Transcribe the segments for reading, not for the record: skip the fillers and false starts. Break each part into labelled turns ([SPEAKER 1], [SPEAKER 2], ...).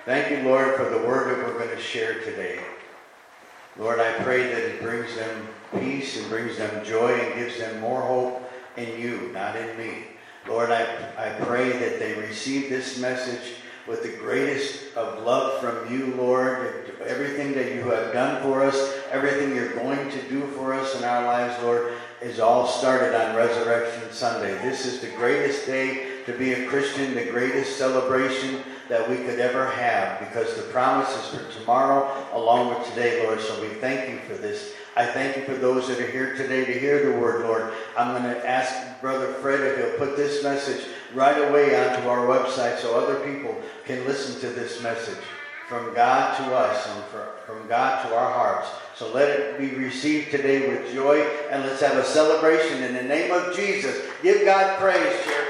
[SPEAKER 1] Thank you, Lord, for the word that we're going to share today. Lord, I pray that it brings them peace and brings them joy and gives them more hope in you, not in me. Lord, I pray that they receive this message with the greatest of love from you, Lord. Everything that you have done for us, everything you're going to do for us in our lives, Lord, is all started on Resurrection Sunday. This is the greatest day to be a Christian, the greatest celebration that we could ever have, because the promise is for tomorrow along with today, Lord. So we thank you for this. I thank you for those that are here today to hear the word, Lord. I'm going to ask Brother Fred if he'll put this message right away onto our website so other people can listen to this message from God to us and from God to our hearts. So let it be received today with joy, and let's have a celebration in the name of Jesus. Give God praise, church.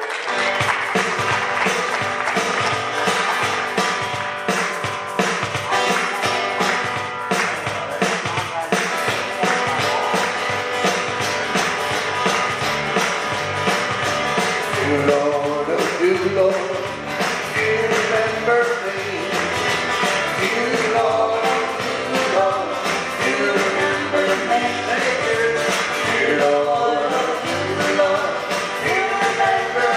[SPEAKER 2] Remember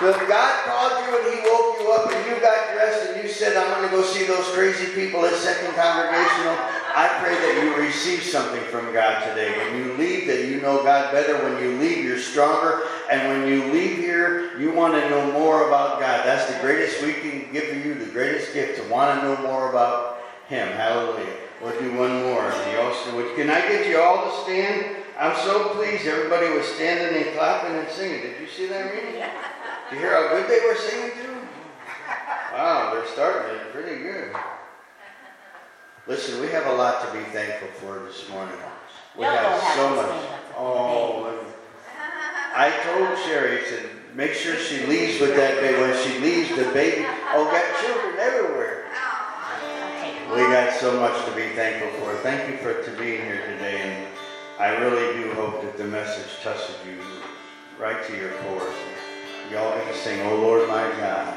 [SPEAKER 1] So if God called you and He woke you up and you got dressed and you said, I'm going to go see those crazy people at Second Congregational, I pray that you receive something from God today. When you leave, that you know God better. When you leave, you're stronger. And when you leave here, you want to know more about God. That's the greatest we can give to you, the greatest gift, to want to know more about Him. Hallelujah. We'll do one more. Can I get you all to stand? I'm so pleased everybody was standing and clapping and singing. Did you see that, Rita?
[SPEAKER 2] Yeah.
[SPEAKER 1] Did you hear how good they were singing too? Wow, they're starting it pretty good. Listen, we have a lot to be thankful for this morning. We have so much. Oh, I told Sherry, I said, make sure she leaves with that baby. When she leaves, the baby, got children everywhere. We got so much to be thankful for. Thank you for being here today, and I really do hope that the message touches you right to your core. Y'all going to sing, "Oh Lord my God."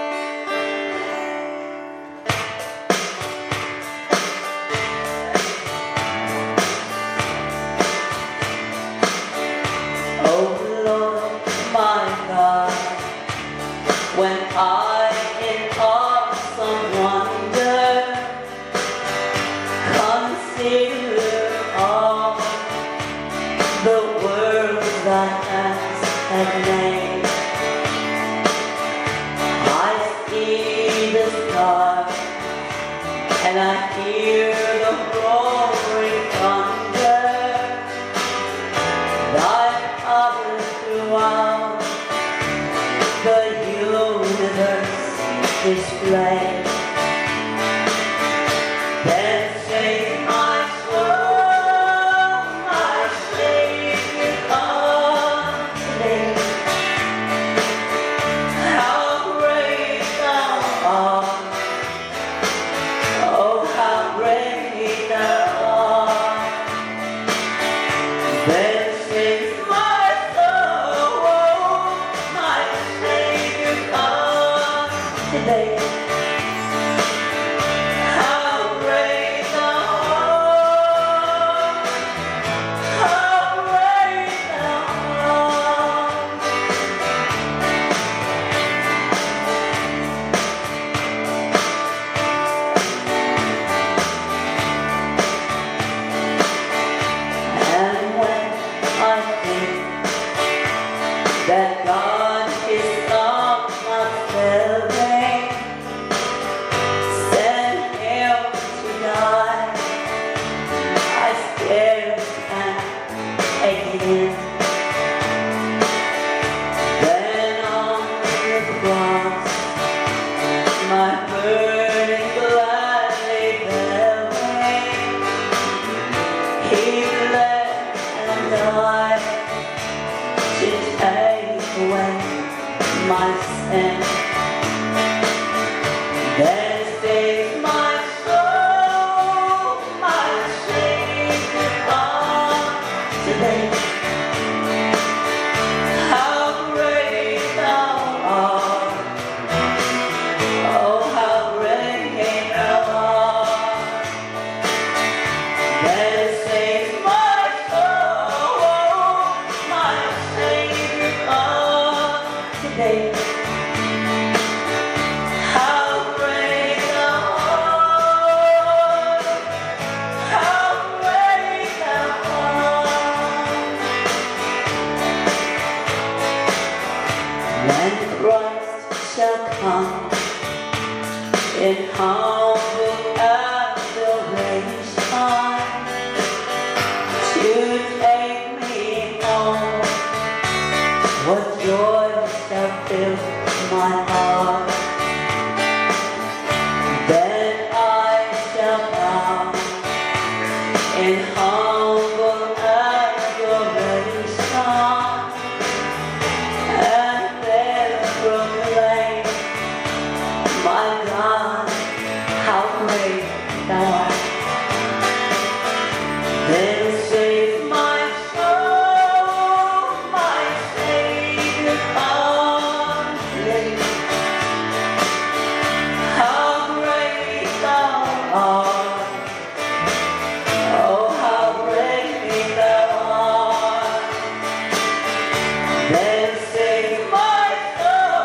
[SPEAKER 3] Oh Lord my God, when I in awesome wonder consider all the world thy hands have made, and I hear the roaring thunder, thy power throughout the universe display. Then sing my soul, my Savior, unto how great thou art. Oh, how great thou art. Then sings my soul, my Savior, come today. How great thou art. How great thou art. And when I think that God is of my failing, sent Him to die, I scarce can take it in. Then on the cross, my burden gladly bearing, He bled and died to take away my sin. Then sings my soul, my Savior, today. How great thou art. Oh, how great thou art. Then sings my soul, my Savior, today. How great thou art. How great thou art. When Christ shall come in humble adoration to take me home, what joy shall fill my heart. Then I shall bow in humble adoration and then proclaim, my God, how great thou art. Then save my soul, my Savior, today. How great thou art. Oh, how great thou art. Then save my soul.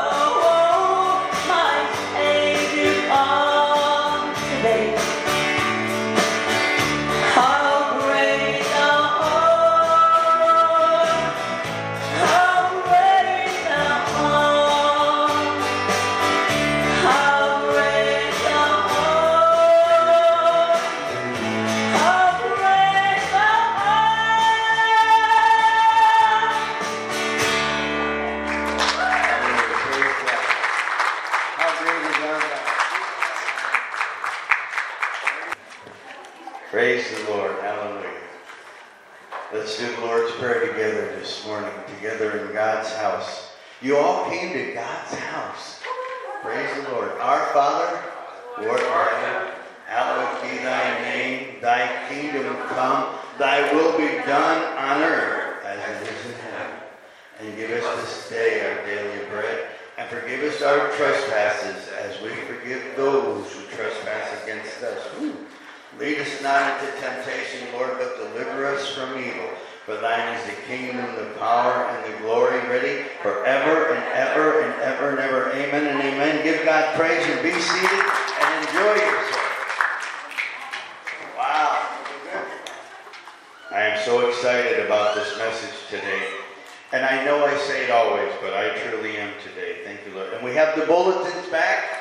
[SPEAKER 1] Praise the Lord. Hallelujah. Let's do the Lord's Prayer together this morning, together in God's house. You all came to God's house. Praise the Lord. Our Father, who art in heaven, hallowed be thy name. Thy kingdom come. Thy will be done on earth as it is in heaven. And give us this day our daily bread. And forgive us our trespasses as we forgive those who trespass against us. Lead us not into temptation, Lord, but deliver us from evil. For thine is the kingdom, the power, and the glory, ready forever and ever and ever and ever. Amen and amen. Give God praise and be seated and enjoy yourself. Wow. I am so excited about this message today. And I know I say it always, but I truly am today. Thank you, Lord. And we have the bulletins back.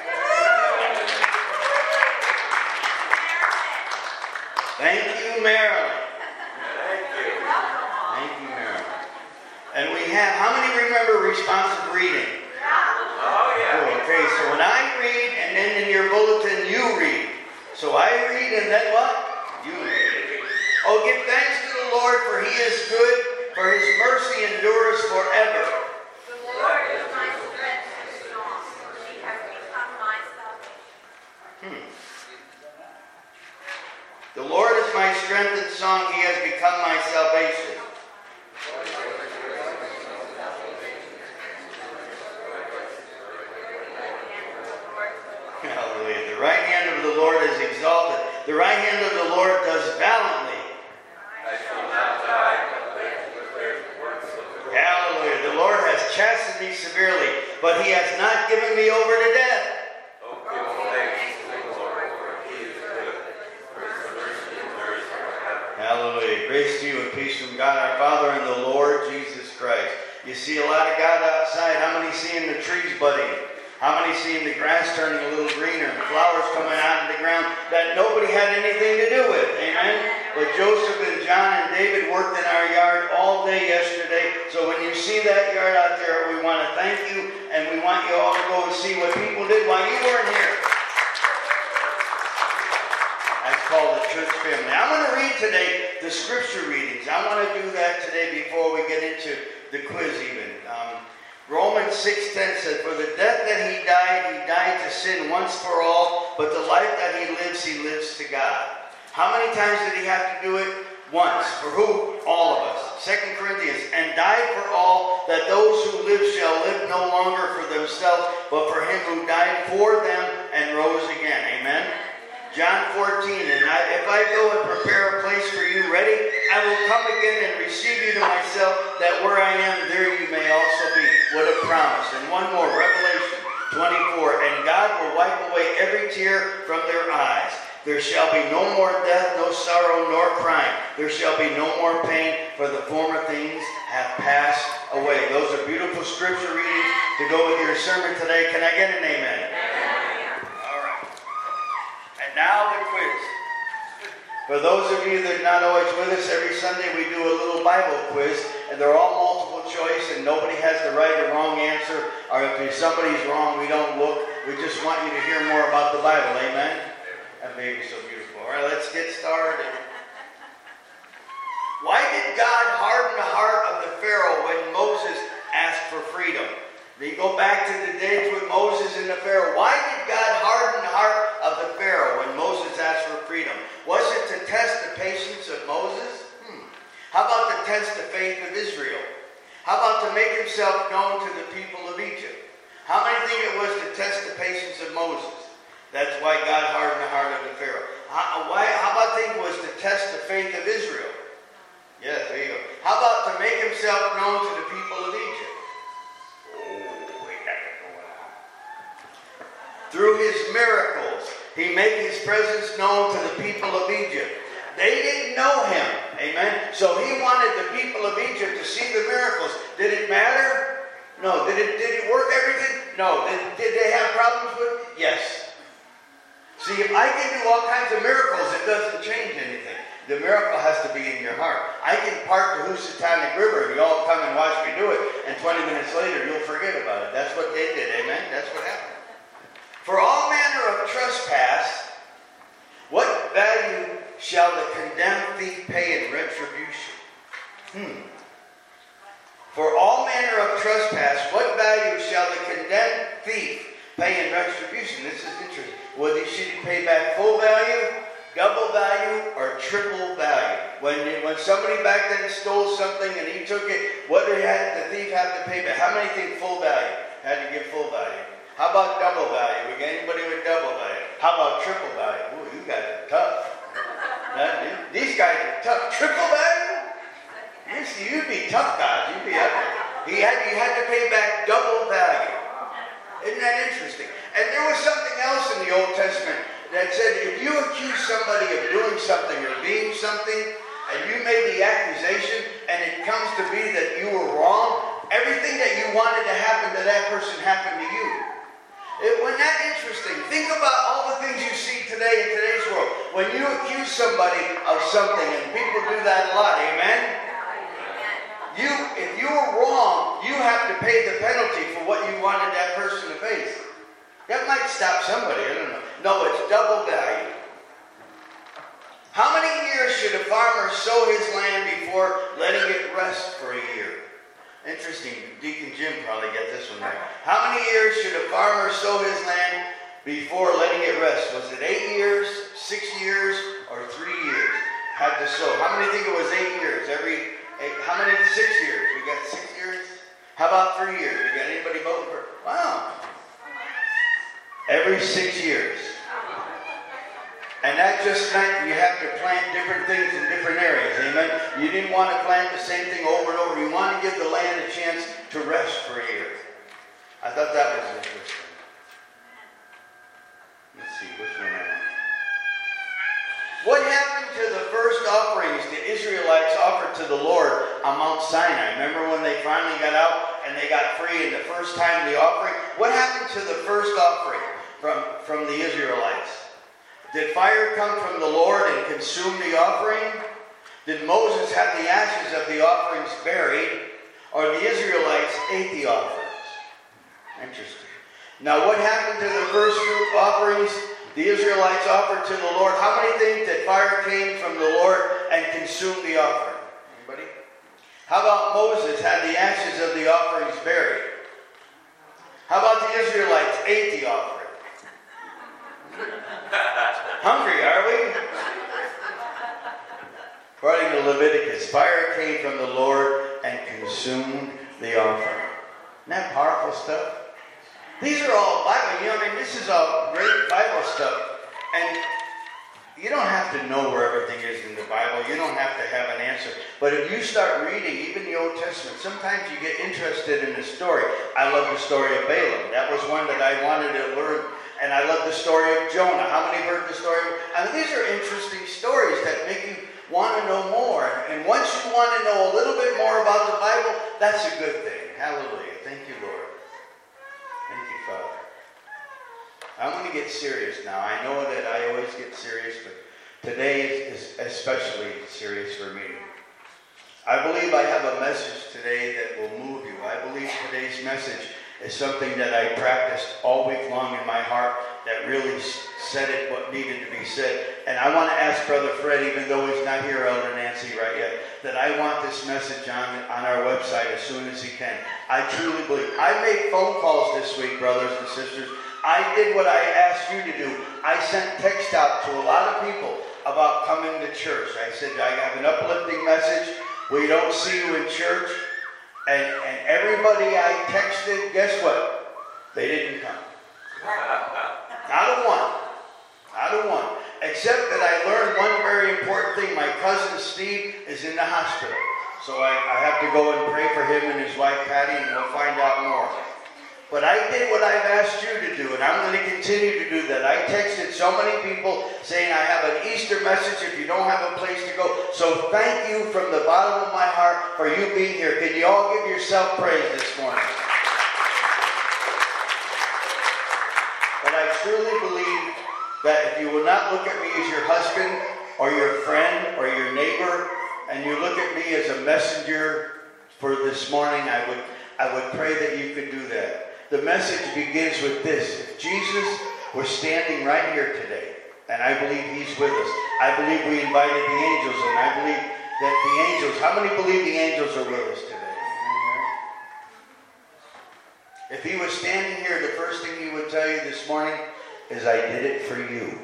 [SPEAKER 1] Thank you, Marilyn. Thank you. Thank you, Marilyn. And we have, how many remember responsive reading? Oh, yeah. Cool. Okay, so when I read, and then in your bulletin, you read. So I read, and then what? You read. Oh, give thanks to the Lord, for he is good, for his mercy endures forever.
[SPEAKER 2] The Lord is my strength and song. He has become my salvation.
[SPEAKER 1] The Lord is my strength and song. He has become my salvation. Hallelujah. The right hand of the Lord is exalted. The right hand of the Lord does valiantly. Hallelujah. The Lord has chastened me severely, but he has not given me over to death. Hallelujah. Grace to you and peace from God our Father and the Lord Jesus Christ. You see a lot of God outside. How many seeing the trees budding? How many seeing the grass turning a little greener and flowers coming out of the ground that nobody had anything to do with? Amen? But Joseph and John and David worked in our yard all day yesterday. So when you see that yard out there, we want to thank you, and we want you all to go and see what people did while you weren't here. That's called the church family. I'm going to read today the scripture readings. I want to do that today before we get into the quiz even. Romans 6:10 said, for the death that he died to sin once for all, but the life that he lives to God. How many times did he have to do it? Once. For who? All of us. 2 Corinthians, and died for all, that those who live shall live no longer for themselves, but for him who died for them and rose again. Amen? John 14, and if I go and prepare a place for you ready, I will come again and receive you to myself, that where I am, there you may also be. What a promise. And one more, Revelation 24, and God will wipe away every tear from their eyes. There shall be no more death, no sorrow, nor crying. There shall be no more pain, for the former things have passed away. Those are beautiful scripture readings to go with your sermon today. Can I get an amen? Now the quiz. For those of you that are not always with us, every Sunday we do a little Bible quiz, and they're all multiple choice, and nobody has the right or wrong answer, or if somebody's wrong, we don't look. We just want you to hear more about the Bible. Amen? That baby's so beautiful. All right, let's get started. Why did God harden the heart of the Pharaoh when Moses asked for freedom? You go back to the days with Moses and the Pharaoh. Why did God harden the heart of the Pharaoh when Moses asked for freedom? Was it to test the patience of Moses? How about to test the faith of Israel? How about to make himself known to the people of Egypt? How many think it was to test the patience of Moses? That's why God hardened the heart of the Pharaoh. How about think it was to test the faith of Israel? Yes, there you go. How about to make himself known to the people of Egypt? Through his miracles, he made his presence known to the people of Egypt. They didn't know him. Amen? So he wanted the people of Egypt to see the miracles. Did it matter? No. Did it work everything? No. Did they have problems with it? Yes. See, if I can do all kinds of miracles, it doesn't change anything. The miracle has to be in your heart. I can park the Housatonic River and you all come and watch me do it, and 20 minutes later you'll forget about it. That's what they did. Amen? That's what happened. For all manner of trespass, what value shall the condemned thief pay in retribution? For all manner of trespass, what value shall the condemned thief pay in retribution? This is interesting. Whether should he pay back full value, double value, or triple value? When somebody back then stole something and he took it, what did the thief have to pay back? How many think full value? Had to give full value. How about double value? We got anybody with double value? How about triple value? Ooh, you guys are tough. These guys are tough. Triple value? You'd be tough guys. You'd be up there. You had to pay back double value. Isn't that interesting? And there was something else in the Old Testament that said if you accuse somebody of doing something or being something, and you made the accusation, and it comes to be that you were wrong, everything that you wanted to happen to that person happened to you. Wasn't that interesting? Think about all the things you see today in today's world. When you accuse somebody of something, and people do that a lot, amen? If you were wrong, you have to pay the penalty for what you wanted that person to face. That might stop somebody, I don't know. No, it's double value. How many years should a farmer sow his land before letting it rest for a year? Interesting. Deacon Jim probably get this one right. How many years should a farmer sow his land before letting it rest? Was it 8 years, 6 years, or 3 years? Had to sow. How many think it was 8 years? How many? 6 years. We got 6 years. How about 3 years? We got anybody voting for? Wow. Every 6 years. And that just meant you have to plant different things in different areas. Amen. You didn't want to plant the same thing over and over. You want to give the land a chance to rest for a year. I thought that was interesting. Let's see, which one I want. What happened to the first offerings the Israelites offered to the Lord on Mount Sinai? Remember when they finally got out and they got free and the first time the offering? What happened to the first offering from the Israelites? Did fire come from the Lord and consume the offering? Did Moses have the ashes of the offerings buried? Or the Israelites ate the offerings? Interesting. Now what happened to the first fruit offerings the Israelites offered to the Lord? How many think that fire came from the Lord and consumed the offering? Anybody? How about Moses had the ashes of the offerings buried? How about the Israelites ate the offering? Hungry, are we? According to Leviticus, fire came from the Lord and consumed the offering. Isn't that powerful stuff? These are all Bible. This is all great Bible stuff. And you don't have to know where everything is in the Bible. You don't have to have an answer. But if you start reading, even the Old Testament, sometimes you get interested in the story. I love the story of Balaam. That was one that I wanted to learn. And I love the story of Jonah. How many heard the story? These are interesting stories that make you want to know more. And once you want to know a little bit more about the Bible, that's a good thing. Hallelujah. Thank you, Lord. Thank you, Father. I want to get serious now. I know that I always get serious, but today is especially serious for me. I believe I have a message today that will move you. I believe today's message is something that I practiced all week long in my heart that really said it what needed to be said. And I want to ask Brother Fred, even though he's not here, Elder Nancy, right yet, that I want this message on our website as soon as he can. I truly believe. I made phone calls this week, brothers and sisters. I did what I asked you to do. I sent text out to a lot of people about coming to church. I said, I have an uplifting message. We don't see you in church. And everybody I texted, guess what? They didn't come. Not a one. Not a one. Except that I learned one very important thing. My cousin Steve is in the hospital. So I have to go and pray for him and his wife Patty, and we'll find out more. But I did what I've asked you to do, and I'm going to continue to do that. I texted so many people saying I have an Easter message if you don't have a place to go. So thank you from the bottom of my heart for you being here. Can you all give yourself praise this morning? But I truly believe that if you will not look at me as your husband or your friend or your neighbor, and you look at me as a messenger for this morning, I would pray that you could do that. The message begins with this. If Jesus were standing right here today, And I believe he's with us. I believe we invited the angels, and I believe that the angels, how many believe the angels are with us today? If he was standing here, the first thing he would tell you this morning is, I did it for you.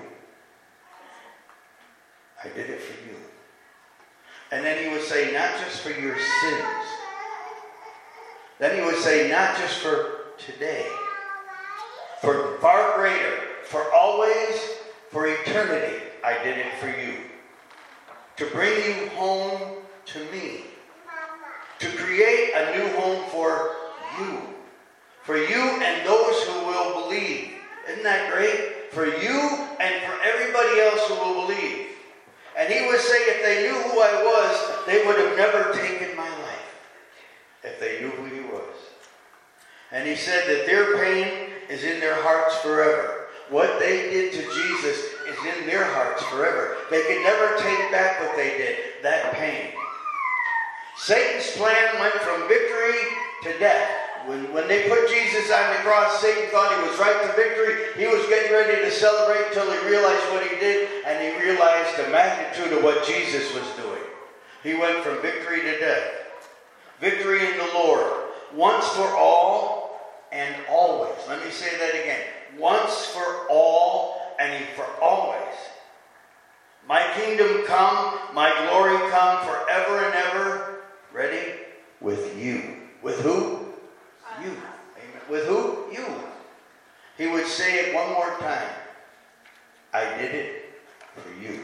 [SPEAKER 1] I did it for you. And then he would say, not just for your sins. Then he would say, not just for today. For far greater, for always, for eternity, I did it for you. To bring you home to me. To create a new home for you. For you and those who will believe. Isn't that great? For you and for everybody else who will believe. And he would say, if they knew who I was, they would have never taken my life. If they knew who he was. And he said that their pain is in their hearts forever. What they did to Jesus is in their hearts forever. They can never take back what they did. That pain. Satan's plan went from victory to death. When they put Jesus on the cross, Satan thought he was right to victory. He was getting ready to celebrate until he realized what he did, and he realized the magnitude of what Jesus was doing. He went from victory to death. Victory in the Lord. Once for all and always. Let me say that again. Once for all and for always. My kingdom come, my glory come forever and ever. Ready? With you. With who? You. Amen. With who? You. He would say it one more time. I did it for you.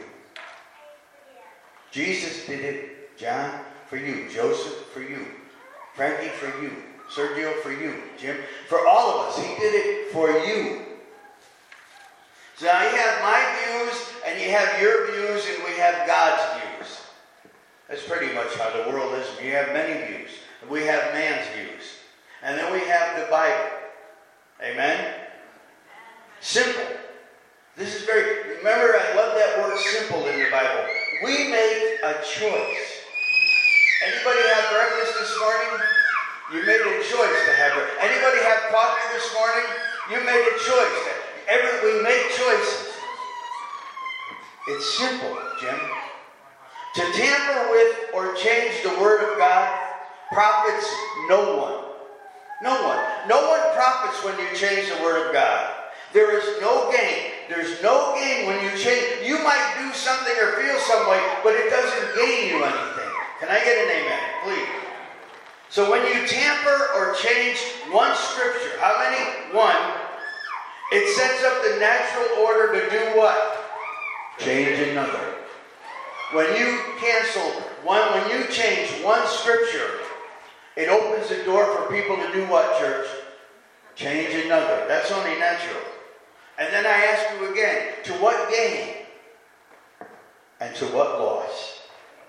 [SPEAKER 1] Jesus did it, John, for you. Joseph, for you. Frankie, for you. Sergio, for you. Jim, for all of us. He did it for you. So now you have my views, and you have your views, and we have God's views. That's pretty much how the world is. You have many views. We have man's views. And then we have the Bible. Amen? Simple. This is very, remember, I love that word simple in the Bible. We make a choice. Anybody have breakfast this morning? You made a choice to have breakfast. Anybody have coffee this morning? You made a choice. We make choices. It's simple, Jim. To tamper with or change the Word of God profits no one. No one. No one profits when you change the Word of God. There is no gain. There's no gain when you change. You might do something or feel some way, but it doesn't gain you anything. Can I get an amen, please? So when you tamper or change one scripture, how many? One. It sets up the natural order to do what? Change another. When you cancel one, when you change one scripture, it opens the door for people to do what, church? Change another. That's only natural. And then I ask you again, to what gain? And to what loss?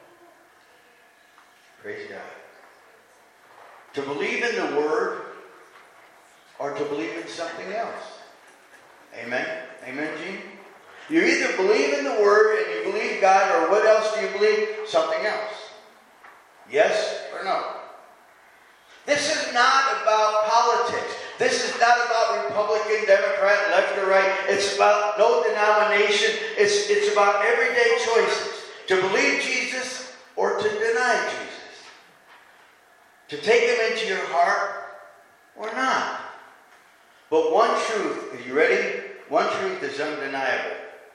[SPEAKER 1] Praise God. To believe in the Word or to believe in something else. Amen? Amen, Gene? You either believe in the Word and you believe God, or what else do you believe? Something else. Yes or no? This is not about politics. This is not about Republican, Democrat, left or right. It's about no denomination. It's about everyday choices. To believe Jesus or to deny Jesus. To take him into your heart or not. But one truth, are you ready? One truth is undeniable.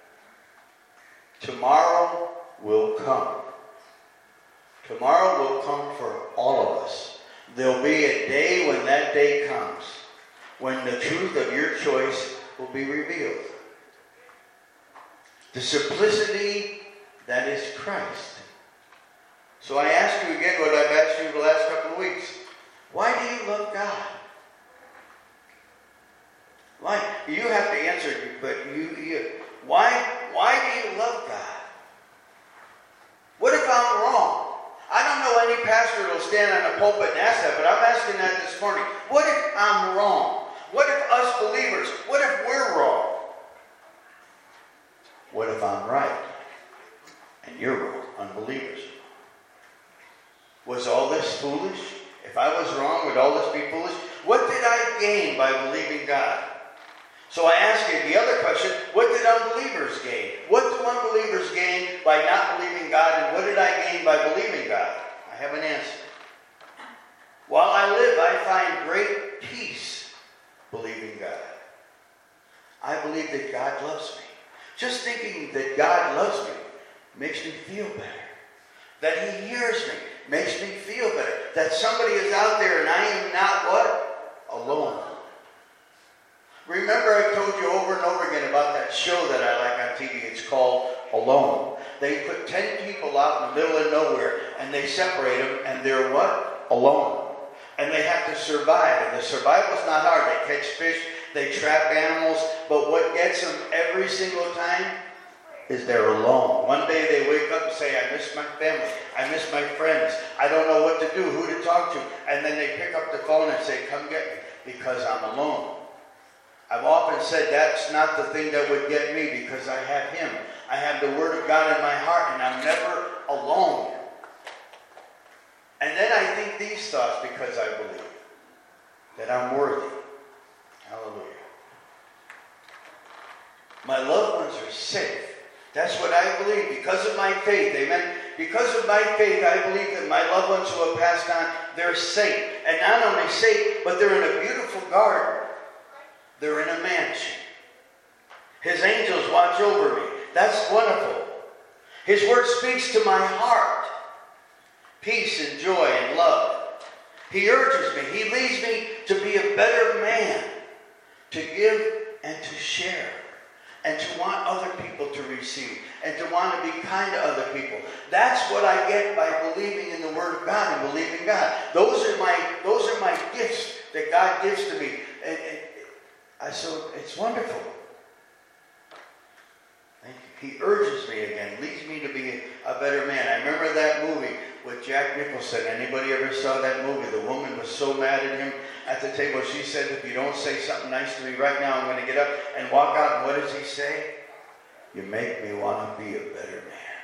[SPEAKER 1] Tomorrow will come. Tomorrow will come for all of us. There'll be a day when that day comes, when the truth of your choice will be revealed. The simplicity that is Christ. So I ask you again what I've asked you the last couple of weeks. Why do you love God? Why? You have to answer, but why do you love God? What if I'm wrong? I don't know any pastor that will stand on a pulpit and ask that, but I'm asking that this morning. What if I'm wrong? What if us believers, what if we're wrong? What if I'm right and you're wrong, unbelievers? Was all this foolish? If I was wrong, would all this be foolish? What did I gain by believing God? So I ask you the other question, what did unbelievers gain? What do unbelievers gain by not believing God, and what did I gain by believing God? I have an answer. While I live, I find great peace believing God. I believe that God loves me. Just thinking that God loves me makes me feel better. That He hears me makes me feel better. That somebody is out there and I am not what? Alone. Remember, I told you over and over again about that show that I like on TV. It's called Alone. They put 10 people out in the middle of nowhere and they separate them and they're what? Alone. And they have to survive. And the survival's not hard. They catch fish, they trap animals, but what gets them every single time is they're alone. One day they wake up and say, I miss my family. I miss my friends. I don't know what to do, who to talk to. And then they pick up the phone and say, come get me, because I'm alone. I've often said that's not the thing that would get me, because I have Him. I have the Word of God in my heart, and I'm never alone. And then I think these thoughts because I believe that I'm worthy. Hallelujah. My loved ones are safe. That's what I believe because of my faith. Amen. Because of my faith, I believe that my loved ones who have passed on, they're safe. And not only safe, but they're in a beautiful garden. They're in a mansion. His angels watch over me. That's wonderful. His word speaks to my heart. Peace and joy and love. He urges me. He leads me to be a better man. To give and to share. And to want other people to receive. And to want to be kind to other people. That's what I get by believing in the Word of God and believing God. Those are my gifts that God gives to me. So it's wonderful. Thank you. He urges me again, leads me to be a better man. I remember that movie with Jack Nicholson. Anybody ever saw that movie? The woman was so mad at him at the table. She said, if you don't say something nice to me right now, I'm going to get up and walk out. And what does he say? You make me want to be a better man.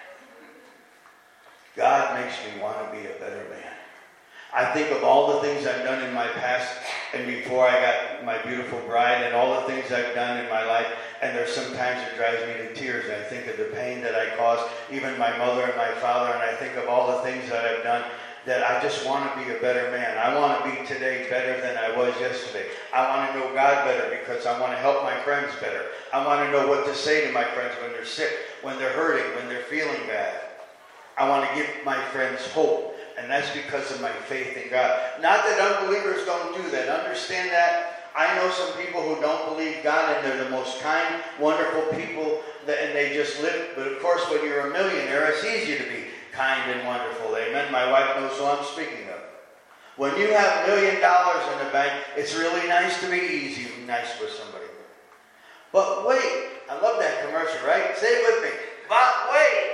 [SPEAKER 1] God makes me want to be a better man. I think of all the things I've done in my past and before I got my beautiful bride and all the things I've done in my life, and there's sometimes it drives me to tears. And I think of the pain that I caused even my mother and my father, and I think of all the things that I've done that I just want to be a better man. I want to be today better than I was yesterday. I want to know God better because I want to help my friends better. I want to know what to say to my friends when they're sick, when they're hurting, when they're feeling bad. I want to give my friends hope. And that's because of my faith in God. Not that unbelievers don't do that. Understand that. I know some people who don't believe God and they're the most kind, wonderful people and they just live. But of course, when you're a millionaire, it's easy to be kind and wonderful. Amen. My wife knows who I'm speaking of. When you have $1 million in the bank, it's really nice to be easy and nice with somebody. But wait. I love that commercial, right? Say it with me. But wait.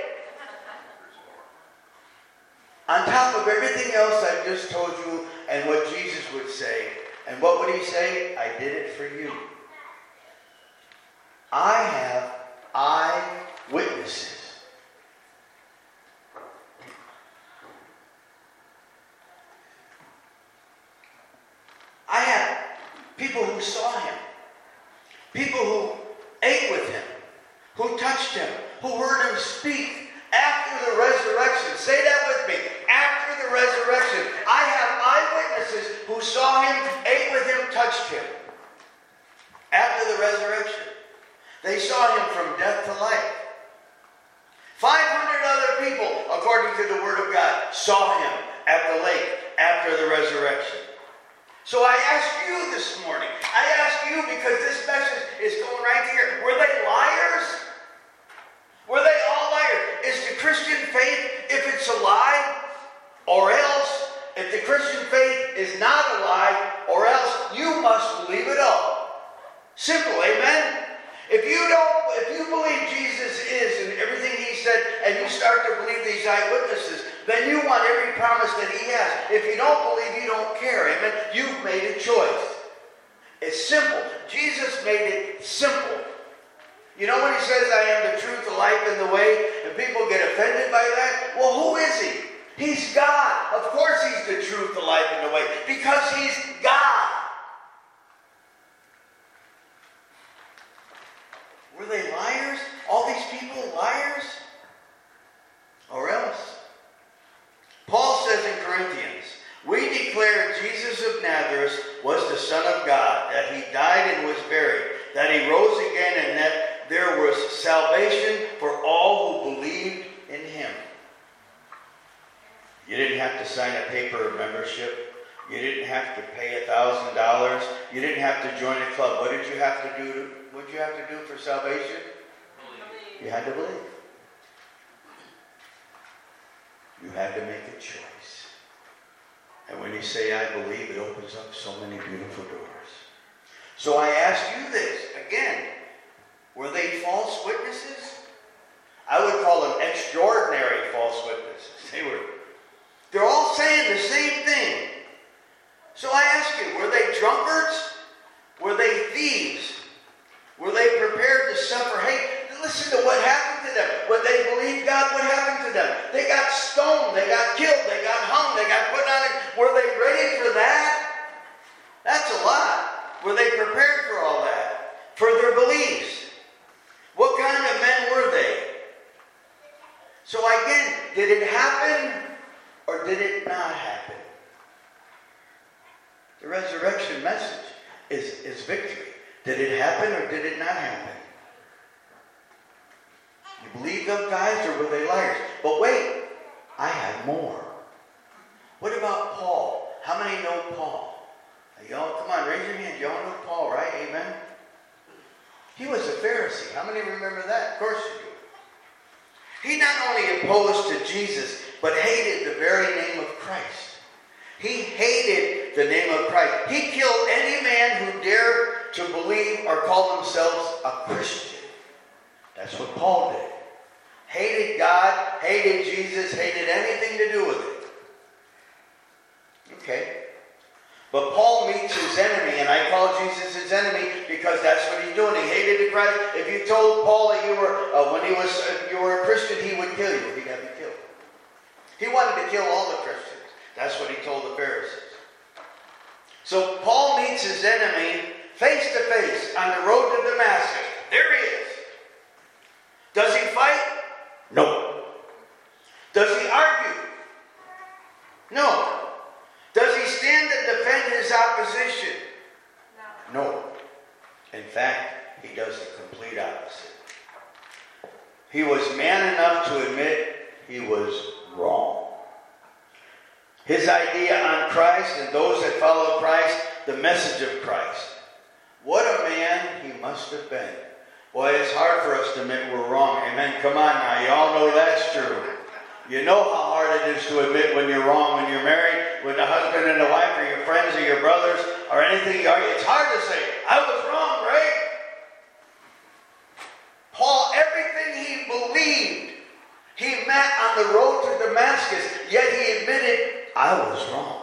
[SPEAKER 1] On top of everything else I've just told you and what Jesus would say, and what would He say? I did it for you. I have eyewitnesses. I have people who saw Him, people who ate with Him, who touched Him, who heard Him speak. After the resurrection. Say that with me. After the resurrection. I have eyewitnesses who saw Him, ate with Him, touched Him. After the resurrection. They saw Him from death to life. 500 other people, according to the Word of God, saw Him at the lake after the resurrection. So I ask you this morning. I ask you because this message is going right here. Were they liars? Were they all liars? Is the Christian faith, if it's a lie, or else, if the Christian faith is not a lie, or else, you must believe it all. Simple, amen? If you believe Jesus is and everything He said, and you start to believe these eyewitnesses, then you want every promise that He has. If you don't believe, you don't care, amen? You've made a choice. It's simple. Jesus made it simple. You know when He says, I am the truth, the life, and the way, and people get offended by that? Well, who is He? He's God. Of course He's the truth, the life, and the way, because He's God. Were they liars? salvation for all who believed in him. You didn't have to sign a paper of membership. You didn't have to pay $1,000. You didn't have to join a club. What did you have to do? What did you have to do for salvation? Believe. You had to believe. You had to make a choice. And when you say, I believe, it opens up so many beautiful doors. So I ask you this, again, were they false witnesses? I would call them extraordinary false witnesses. They're all saying the same thing. So I ask you, were they drunkards? Were they thieves? Were they prepared to suffer hate? Listen to what happened to them. When they believed God, what happened to them? They got stoned, they got killed, they got hung, they got put on it. Were they ready for that? That's a lot. Were they prepared for all that? For their beliefs? What kind of men were they? So again, did it happen or did it not happen? The resurrection message is victory. Did it happen or did it not happen? You believe them guys or were they liars? But wait, I have more. What about Paul? How many know Paul? Y'all, come on, raise your hand. Y'all know Paul, right? Amen? He was a Pharisee. How many remember that? Of course you do. He not only opposed to Jesus, but hated the very name of Christ. He hated the name of Christ. He killed any man who dared to believe or call themselves a Christian. That's what Paul did. Hated God, hated Jesus, hated anything to do with it. Okay. But Paul meets his enemy, and I call Jesus his enemy because that's what he's doing. He hated the Christ. If you told Paul that you were a Christian, he would kill you. He'd have you killed. He wanted to kill all the Christians. That's what he told the Pharisees. So Paul meets his enemy face to face on the road to Damascus. There he is. Does he fight? No. Does he argue? No. Does he stand and defend his opposition? No. In fact, he does the complete opposite. He was man enough to admit he was wrong. His idea on Christ and those that follow Christ, the message of Christ. What a man he must have been. Boy, it's hard for us to admit we're wrong. Amen. Come on now. You all know that's true. You know how hard it is to admit when you're wrong, when you're married, with a husband and a wife, or your friends, or your brothers, or anything. It's hard to say, I was wrong, right? Paul, everything he believed, he met on the road to Damascus, yet he admitted, I was wrong.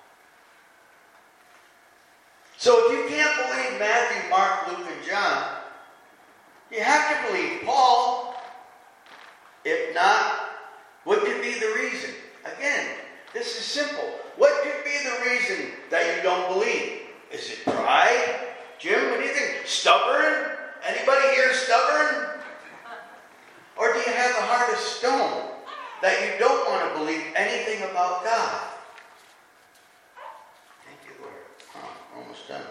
[SPEAKER 1] So if you can't believe Matthew, Mark, Luke, and John, you have to believe Paul. If not, what could be the reason? Again, this is simple. What could be the reason that you don't believe? Is it pride? Jim, what do you think? Stubborn? Anybody here stubborn? Or do you have a heart of stone that you don't want to believe anything about God? Thank you, Lord. Almost done.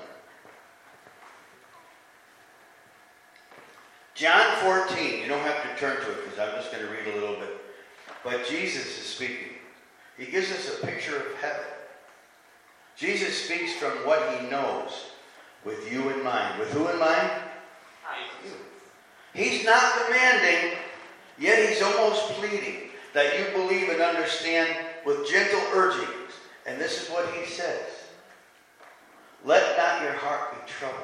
[SPEAKER 1] John 14. You don't have to turn to it because I'm just going to read a little bit. But Jesus is speaking. He gives us a picture of heaven. Jesus speaks from what he knows with you in mind. With who in mind? You. He's not demanding, yet he's almost pleading that you believe and understand with gentle urgings. And this is what he says. Let not your heart be troubled.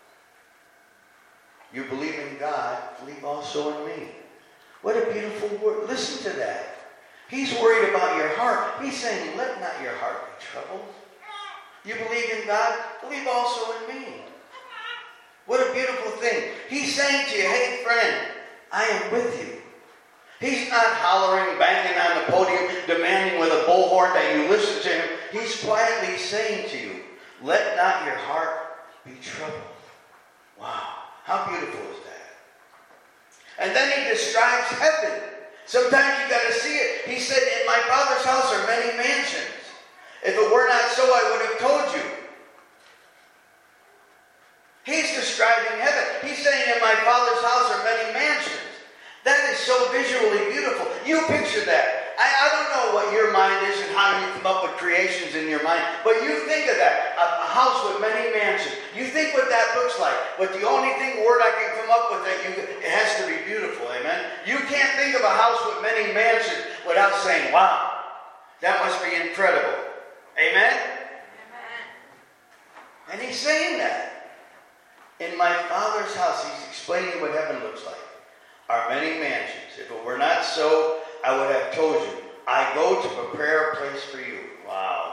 [SPEAKER 1] You believe in God, believe also in me. What a beautiful word. Listen to that. He's worried about your heart. He's saying, let not your heart be troubled. You believe in God, believe also in me. What a beautiful thing. He's saying to you, hey friend, I am with you. He's not hollering, banging on the podium, demanding with a bullhorn that you listen to him. He's quietly saying to you, let not your heart be troubled. Wow, how beautiful is that? And then he describes heaven. Sometimes you got to see it. He said, in my Father's house are many mansions. If it were not so, I would have told you. He's describing heaven. He's saying, in my Father's house are many mansions. so visually beautiful. You picture that. I don't know what your mind is and how you come up with creations in your mind, but you think of that, a house with many mansions. You think what that looks like, but the only word I can come up with it has to be beautiful, amen? You can't think of a house with many mansions without saying, wow, that must be incredible. Amen?
[SPEAKER 2] Amen.
[SPEAKER 1] And he's saying that. In my Father's house, he's explaining what heaven looks like. Are many mansions. If it were not so, I would have told you. I go to prepare a place for you. Wow.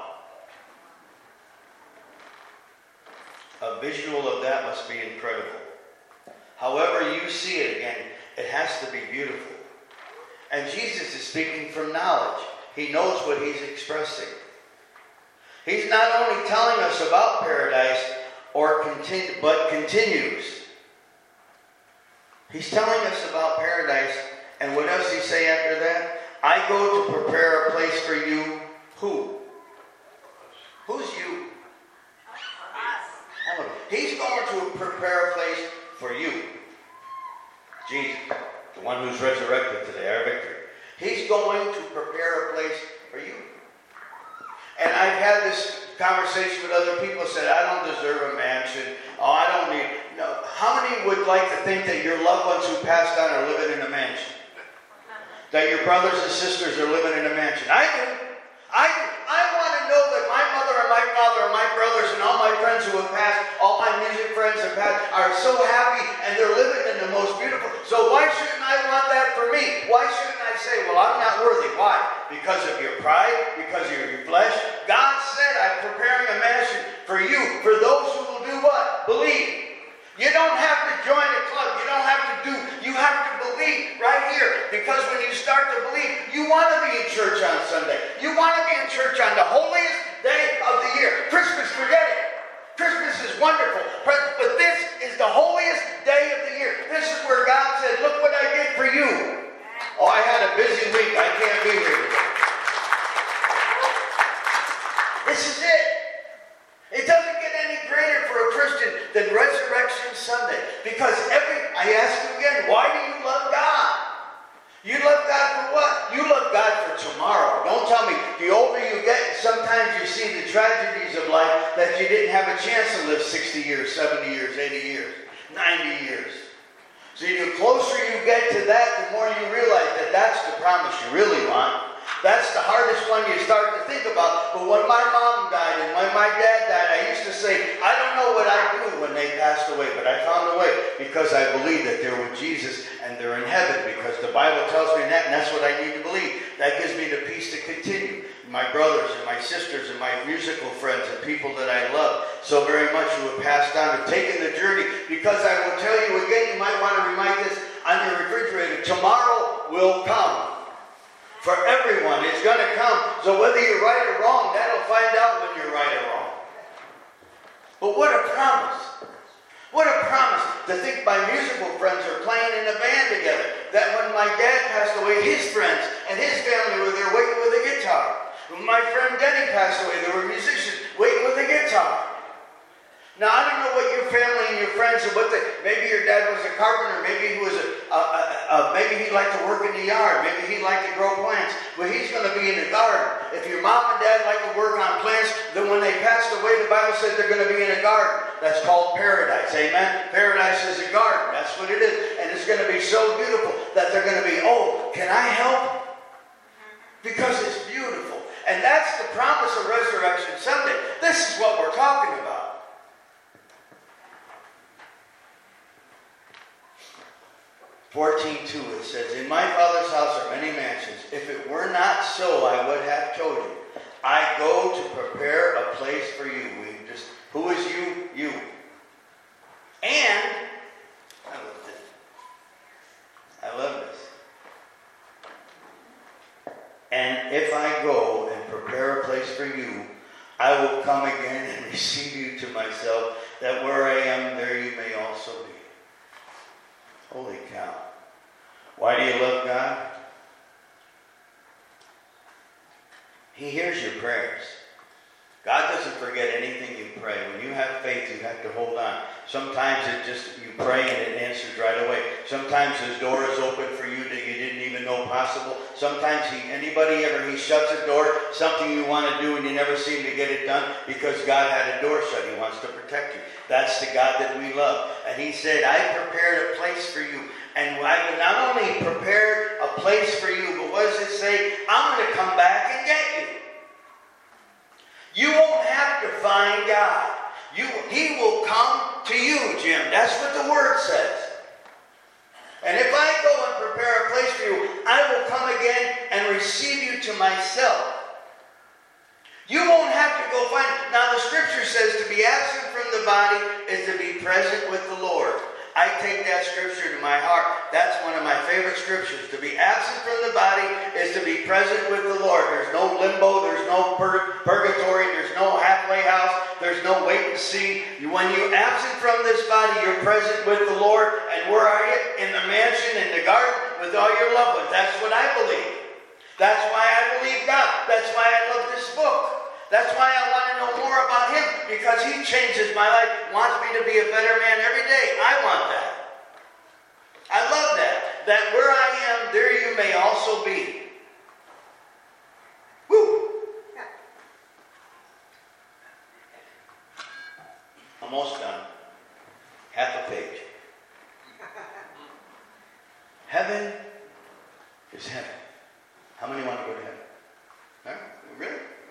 [SPEAKER 1] A visual of that must be incredible. However you see it again, it has to be beautiful. And Jesus is speaking from knowledge. He knows what he's expressing. He's not only telling us about paradise, but continues. He's telling us about paradise, and what does he say after that? I go to prepare a place for you. Who? Who's you?
[SPEAKER 2] Us.
[SPEAKER 1] He's going to prepare a place for you. Jesus, the one who's resurrected today, our victory. He's going to prepare a place for you. And I've had this conversation with other people who said, I don't deserve a mansion. Oh, I don't need... No. How many would like to think that your loved ones who passed on are living in a mansion? That your brothers and sisters are living in a mansion? I do. I want to know that my mother and my father and my brothers and all my friends who have passed, all my music friends have passed, are so happy and they're living in the most beautiful. So why shouldn't I want that for me? Why shouldn't I say, well, I'm not worthy? Why? Because of your pride? Because of your flesh? God said, I'm preparing a mansion for you, for those who will do what? Believe. You don't have to join a club. You don't have to do. You have to believe right here. Because when you start to believe, you want to be in church on Sunday. You want to be in church on the holiest day of the year. Christmas, forget it. Christmas is wonderful. But this is the holiest day of the year. This is where God said, look what I did for you. Oh, I had a busy week. I can't be here today. This is it. It doesn't get any greater for a Christian than Resurrection Sunday. Because I ask you again, why do you love God? You love God for what? You love God for tomorrow. Don't tell me, the older you get, sometimes you see the tragedies of life that you didn't have a chance to live 60 years, 70 years, 80 years, 90 years. So the closer you get to that, the more you realize that that's the promise you really want. That's the hardest one you start to think about. But when my mom died and when my dad died, I used to say, I don't know what I'd do when they passed away, but I found a way because I believe that they're with Jesus and they're in heaven because the Bible tells me that, and that's what I need to believe. That gives me the peace to continue. My brothers and my sisters and my musical friends and people that I love so very much who have passed on have taken the journey, because I will tell you again, you might want to remind this on your refrigerator, tomorrow will come. For everyone, it's going to come. So whether you're right or wrong, that'll find out when you're right or wrong. But what a promise. What a promise to think my musical friends are playing in a band together. That when my dad passed away, his friends and his family were there waiting with a guitar. When my friend Denny passed away, there were musicians waiting with a guitar. Now, I don't know what your family and your friends and what maybe your dad was a carpenter, maybe he was maybe he liked to work in the yard, maybe he liked to grow plants, but he's going to be in the garden. If your mom and dad like to work on plants, then when they passed away, the Bible says they're going to be in a garden. That's called paradise, amen? Paradise is a garden, that's what it is, and it's going to be so beautiful that they're going to be, oh, can I help? Because it's beautiful. And that's the promise of Resurrection Sunday. This is what we're talking about. 14:2, it says, in my Father's house are many mansions. If it were not so, I would have told you. I go to prepare a place for you. Who is you? You. And, I love this. And if I go and prepare a place for you, I will come again and receive you to myself, that where I am, there you may also be. Holy cow. Why do you love God? He hears your prayers. God doesn't forget anything you pray. When you have faith, you have to hold on. Sometimes you pray and it answers right away. Sometimes His door is open for you that you didn't know possible. Sometimes he shuts a door, something you want to do and you never seem to get it done because God had a door shut. He wants to protect you. That's the God that we love. And he said, I prepared a place for you. And I will not only prepare a place for you, but what does it say? I'm going to come back and get you. You won't have to find God. He will come to you, Jim. That's what the word says. And if I go and prepare a place for you, I will come again and receive you to myself. You won't have to go find. Now the scripture says to be absent from the body is to be present with the Lord. I take that scripture to my heart. That's one of my favorite scriptures. To be absent from the body is to be present with the Lord. There's no limbo. There's no purgatory. There's no halfway house. There's no wait and see. When you're absent from this body, you're present with the Lord. And where are you? In the mansion, in the garden, with all your loved ones. That's what I believe. That's why I believe God. That's why I love this book. That's why I want to know more about him, because he changes my life, wants me to be a better man every day. I want that. I love that. That where I am, there you may also be. Woo! Almost done. Half a page. Heaven is heaven. How many want to go to heaven? Huh? Really?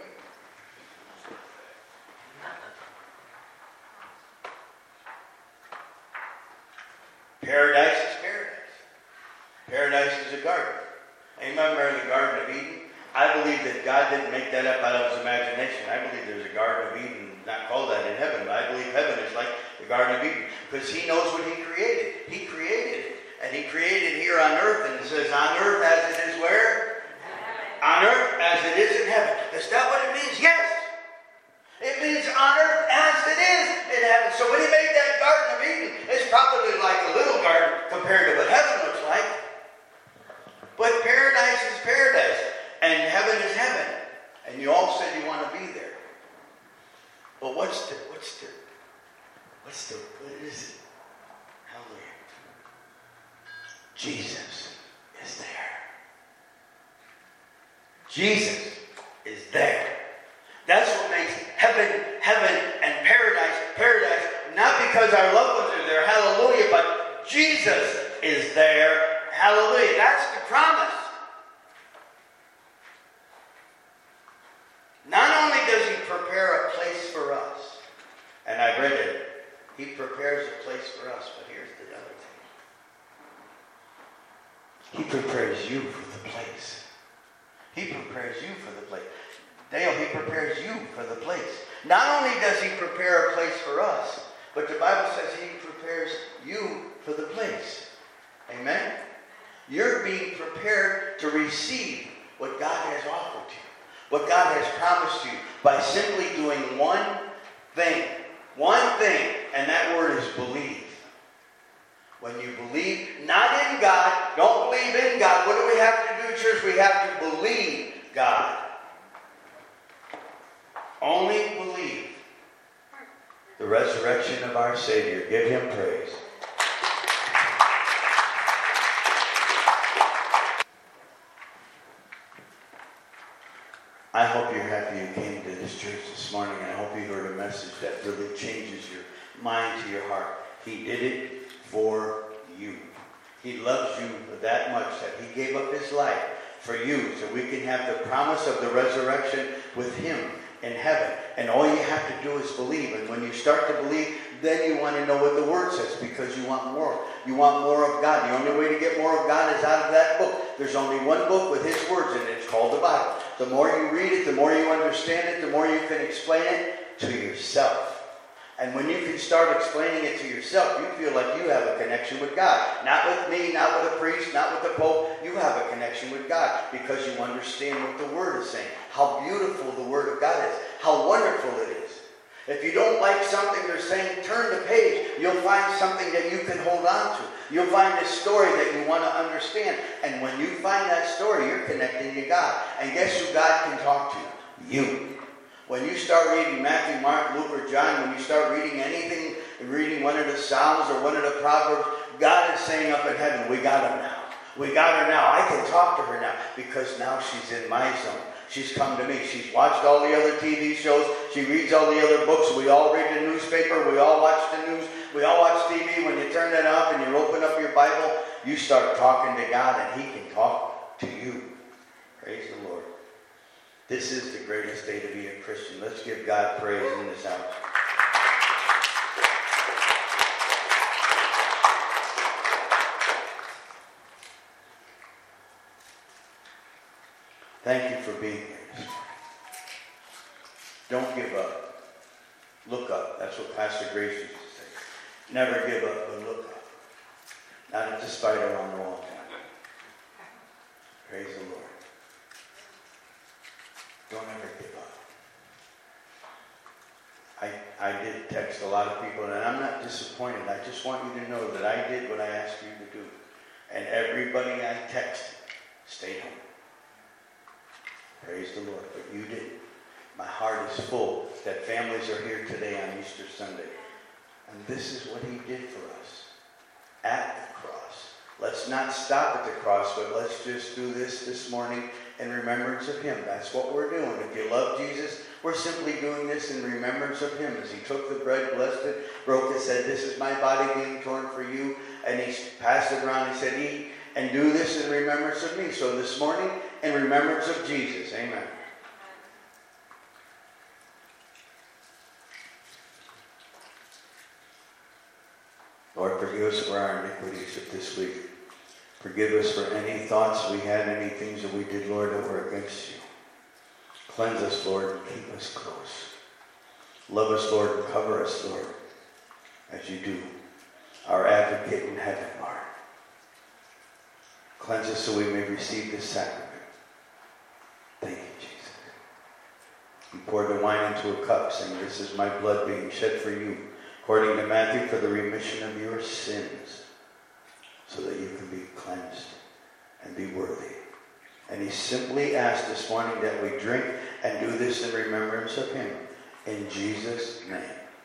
[SPEAKER 1] Paradise is paradise. Paradise is a garden. Remember the Garden of Eden? I believe that God didn't make that up out of his imagination. I believe there's a Garden of Eden, not called that in heaven, but I believe heaven is like the Garden of Eden because he knows what he created. He created it. And he created here on earth, and it says, on earth as it is where? On earth as it is in heaven. Is that what it means? Yes. It means on earth as it is in heaven. So when he made that Garden of Eden, it's probably like a little garden compared to what heaven looks like. But paradise is paradise. And heaven is heaven. And you all said you want to be there. But what is it? Hallelujah. Jesus is there. Jesus is there. That's what makes heaven, and paradise. Not because our loved ones are there, hallelujah, but Jesus is there, hallelujah. That's the promise. Not only does he prepare a place for us, and I read it, he prepares a place for us, but here's the other thing. He prepares you for the place. He prepares you for the place. Dale, he prepares you for the place. Not only does he prepare a place for us, but the Bible says he prepares you for the place. Amen? You're being prepared to receive what God has offered you, what God has promised you, by simply doing one thing. One thing, and that word is believe. When you believe, not in God, don't believe in God. What do we have to do, church? We have to believe God. Only believe the resurrection of our Savior. Give him praise. I hope you're happy you came to this church this morning, and I hope you heard a message that really changes your mind to your heart. He did it for you. He loves you that much that he gave up his life for you so we can have the promise of the resurrection with him in heaven. And all you have to do is believe. And when you start to believe, then you want to know what the word says, because you want more. You want more of God. The only way to get more of God is out of that book. There's only one book with his words in it. It's called the Bible. The more you read it, the more you understand it, the more you can explain it to yourself. And when you can start explaining it to yourself, you feel like you have a connection with God. Not with me, not with a priest, not with the Pope. You have a connection with God because you understand what the Word is saying. How beautiful the Word of God is. How wonderful it is. If you don't like something they're saying, turn the page. You'll find something that you can hold on to. You'll find a story that you want to understand. And when you find that story, you're connecting to God. And guess who God can talk to? You. When you start reading Matthew, Mark, Luke, or John, when you start reading anything, reading one of the Psalms or one of the Proverbs, God is saying up in heaven, we got him now. We got her now. I can talk to her now because now she's in my zone. She's come to me. She's watched all the other TV shows. She reads all the other books. We all read the newspaper. We all watch the news. We all watch TV. When you turn that up and you open up your Bible, you start talking to God and He can talk to you. Praise the Lord. This is the greatest day to be a Christian. Let's give God praise in this house. Thank you for being here this morning. Don't give up. Look up. That's what Pastor Grace used to say. Never give up, but look up. Not at the spider on the wall. Praise the Lord. Don't ever give up. I did text a lot of people, and I'm not disappointed. I just want you to know that I did what I asked you to do. And everybody I texted stayed home. Praise the Lord. But you didn't. My heart is full that families are here today on Easter Sunday. And this is what He did for us at the cross. Let's not stop at the cross, but let's just do this morning in remembrance of Him. That's what we're doing. If you love Jesus, we're simply doing this in remembrance of Him. As He took the bread, blessed it, broke it, said, "This is my body being torn for you." And He passed it around. He said, "Eat and do this in remembrance of me." So this morning, in remembrance of Jesus. Amen. Lord, forgive us for our iniquities of this week. Forgive us for any thoughts we had, any things that we did, Lord, that were against you. Cleanse us, Lord, and keep us close. Love us, Lord, and cover us, Lord, as you do. Our advocate in heaven, Lord. Cleanse us so we may receive this sacrament. Thank you, Jesus. You poured the wine into a cup, saying, "This is my blood being shed for you, according to Matthew, for the remission of your sins, so that you can be cleansed and be worthy." And He simply asked this morning that we drink and do this in remembrance of Him. In Jesus' name.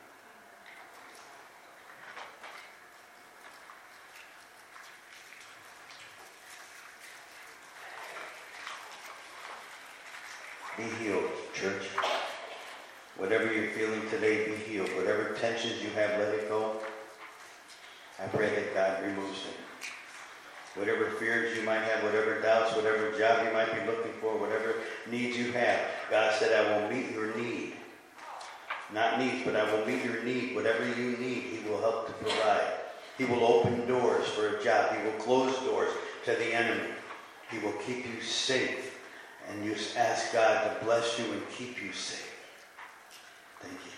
[SPEAKER 1] Be healed, church. Whatever you're feeling today, be healed. Whatever tensions you have, let it go. I pray that God removes them. Whatever fears you might have, whatever doubts, whatever job you might be looking for, whatever needs you have, God said, "I will meet your need." Not needs, but I will meet your need. Whatever you need, He will help to provide. He will open doors for a job. He will close doors to the enemy. He will keep you safe. And you ask God to bless you and keep you safe. Thank you,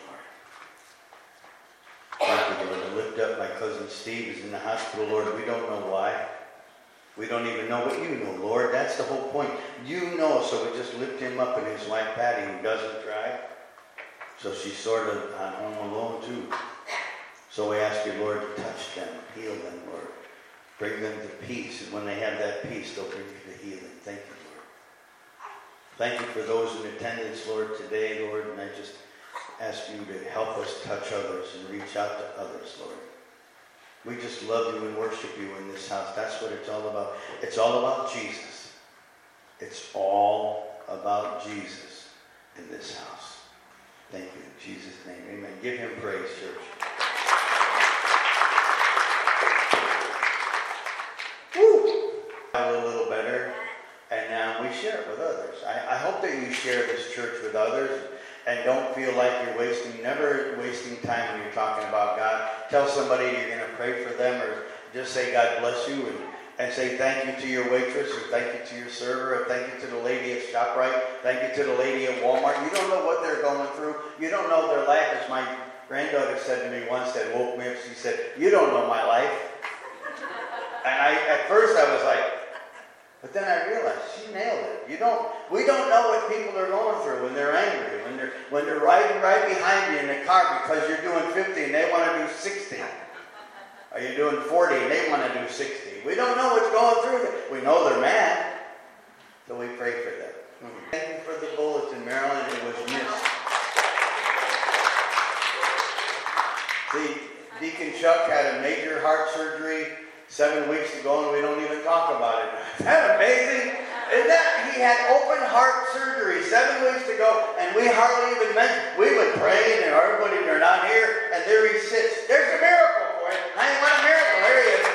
[SPEAKER 1] Lord. Thank you, Lord. I lift up my cousin Steve, who's in the hospital, Lord. We don't know why. We don't even know what you know, Lord. That's the whole point. You know, so we just lift him up, and his wife, Patty, who doesn't drive. So she's sort of on home alone, too. So we ask you, Lord, to touch them, heal them, Lord. Bring them to peace. And when they have that peace, they'll bring you to healing. Thank you, Lord. Thank you for those in attendance, Lord, today, Lord. And I just ask you to help us touch others and reach out to others, Lord. We just love you and worship you in this house. That's what it's all about. It's all about Jesus. It's all about Jesus in this house. Thank you in Jesus' name. Amen. Give Him praise, church. Woo! A little better. And we share it with others. I hope that you share this church with others. And don't feel like you're never wasting time when you're talking about God. Tell somebody you're going to pray for them, or just say God bless you, and say thank you to your waitress, or thank you to your server, or thank you to the lady at ShopRite, thank you to the lady at Walmart. You don't know what they're going through. You don't know their life. As my granddaughter said to me once, that woke me up, she said, "You don't know my life." And at first I was like, but then I realized she nailed it. We don't know what people are going through when they're angry, when they're riding right behind you in the car because you're doing 50 and they want to do 60. Or you're doing 40 and they want to do 60. We don't know what's going through them. We know they're mad, so we pray for them. Thank you for the bulletin, Marilyn. It was missed. See, Deacon Chuck had a major heart surgery 7 weeks ago, and we don't even talk about it. Isn't that amazing? Isn't that? He had open heart surgery 7 weeks ago, and we hardly even mentioned. We would pray, and everybody, they're not here, and there he sits. There's a miracle for you. I want a miracle. There he is.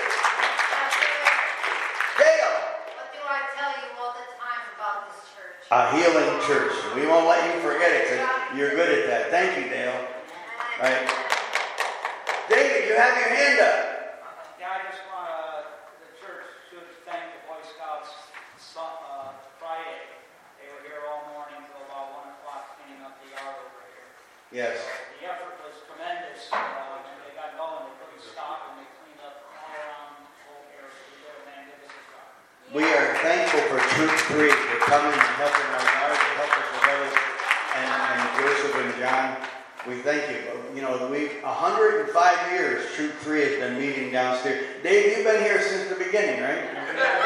[SPEAKER 1] Dale.
[SPEAKER 2] What do I tell you all the time about this church?
[SPEAKER 1] A healing church. We won't let you forget it, because you're good at that. Thank you, Dale. All right. David, you have your hand up.
[SPEAKER 4] Yeah, I just want the church should thank the Boy Scouts. Friday, they were here all morning till about 1 o'clock cleaning up the yard over here.
[SPEAKER 1] Yes.
[SPEAKER 4] The effort was tremendous. When they got going, they couldn't stop and they cleaned up all around the whole area. We did a magnificent job.
[SPEAKER 1] We are thankful for Troop 3 for coming and helping our yard, to help us with others, and Joseph and John. We thank you. You know, 105 years, Troop 3 has been meeting downstairs. Dave, you've been here since the beginning, right?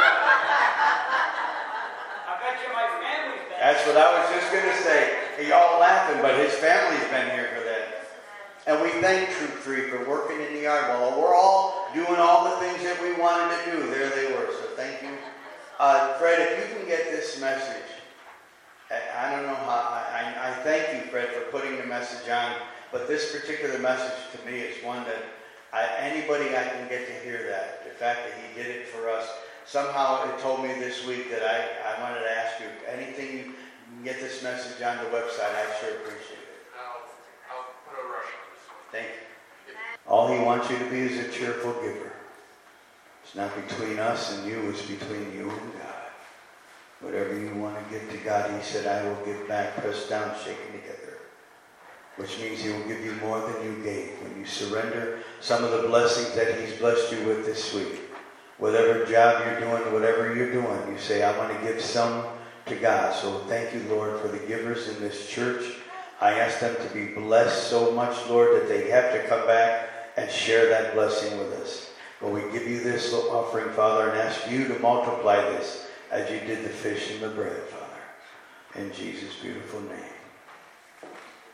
[SPEAKER 1] That's what I was just going to say. Y'all laughing, but his family's been here for that. And we thank Troop 3 for working in the yard. Well, we're all doing all the things that we wanted to do. There they were. So thank you. Fred, if you can get this message. I don't know how. I thank you, Fred, for putting the message on. But this particular message to me is one that anybody I can get to hear that. The fact that he did it for us. Somehow it told me this week that I wanted to ask you, anything you can get this message on the website, I sure appreciate it.
[SPEAKER 5] I'll put a rush on this one.
[SPEAKER 1] Thank you. All he wants you to be is a cheerful giver. It's not between us and you, it's between you and God. Whatever you want to give to God, he said, I will give back, pressed down, shaken together. Which means he will give you more than you gave. When you surrender some of the blessings that he's blessed you with this week. Whatever job you're doing, whatever you're doing, you say, I want to give some to God. So thank you, Lord, for the givers in this church. I ask them to be blessed so much, Lord, that they have to come back and share that blessing with us. But we give you this offering, Father, and ask you to multiply this as you did the fish and the bread, Father. In Jesus' beautiful name.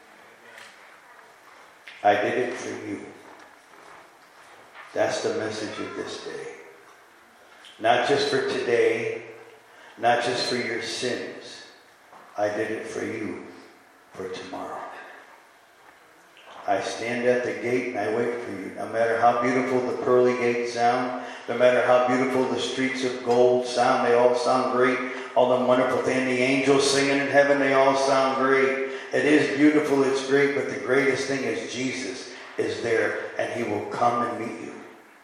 [SPEAKER 1] I did it for you. That's the message of this day. Not just for today, not just for your sins. I did it for you, for tomorrow. I stand at the gate and I wait for you. No matter how beautiful the pearly gates sound, no matter how beautiful the streets of gold sound, they all sound great. All them wonderful things, the angels singing in heaven, they all sound great. It is beautiful, it's great, but the greatest thing is Jesus is there and he will come and meet you.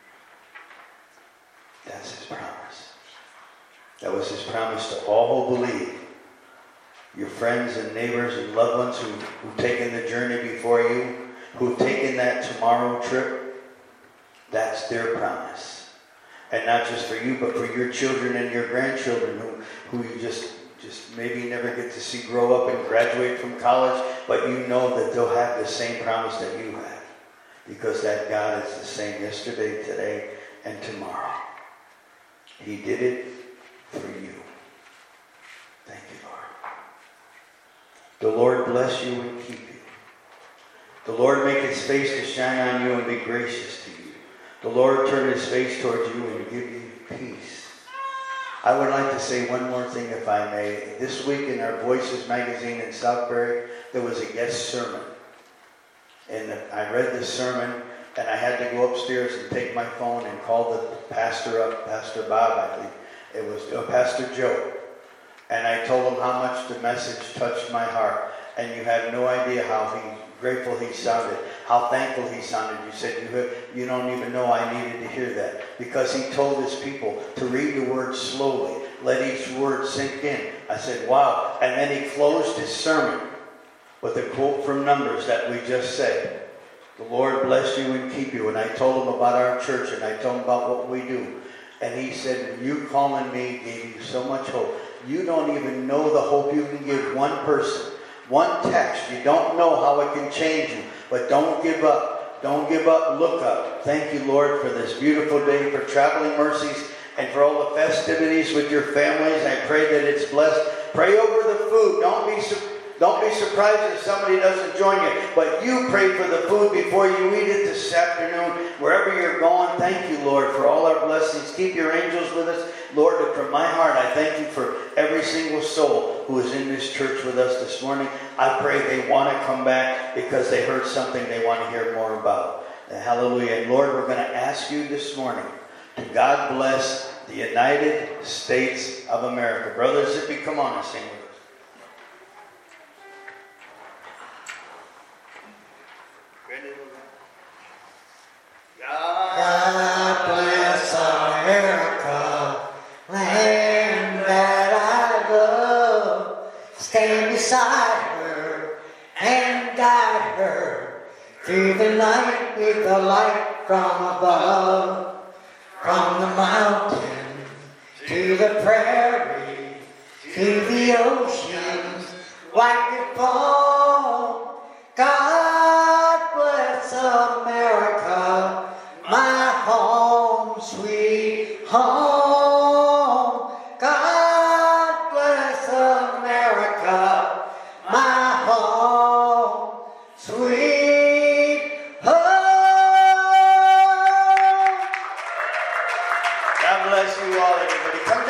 [SPEAKER 1] That's his promise. That was his promise to all who believe. Your friends and neighbors and loved ones who've taken the journey before you, who've taken that tomorrow trip, that's their promise. And not just for you, but for your children and your grandchildren who you just maybe never get to see grow up and graduate from college, but you know that they'll have the same promise that you have. Because that God is the same yesterday, today, and tomorrow. He did it for you. Thank you, Lord. The Lord bless you and keep you. The Lord make his face to shine on you and be gracious to you. The Lord turn his face towards you and give you peace. I would like to say one more thing, if I may. This week in our Voices magazine in Southbury, there was a guest sermon. And I read the sermon, and I had to go upstairs and take my phone and call the pastor up, Pastor Bob, I think. It was Pastor Joe. And I told him how much the message touched my heart. And you have no idea how grateful he sounded, how thankful he sounded. You said, you don't even know I needed to hear that. Because he told his people to read the word slowly. Let each word sink in. I said, wow. And then he closed his sermon with a quote from Numbers that we just said. The Lord bless you and keep you. And I told him about our church and I told him about what we do. And he said, you calling me gave you so much hope. You don't even know the hope you can give one person. One text. You don't know how it can change you. But don't give up. Don't give up. Look up. Thank you, Lord, for this beautiful day, for traveling mercies, and for all the festivities with your families. I pray that it's blessed. Pray over the food. Don't be surprised if somebody doesn't join you. But you pray for the food before you eat it this afternoon. Wherever you're going, thank you, Lord, for all our blessings. Keep your angels with us. Lord, from my heart, I thank you for every single soul who is in this church with us this morning. I pray they want to come back because they heard something they want to hear more about. Hallelujah. And Lord, we're going to ask you this morning to God bless the United States of America. Brother Zippy, come on and sing with us.
[SPEAKER 3] God bless America, land that I love. Stand beside her and guide her through the night with the light from above. From the mountain to the prairie, to the oceans, like it fall. God bless America, my home, sweet home. God bless America, my home, sweet home.
[SPEAKER 1] God bless you all, everybody. Come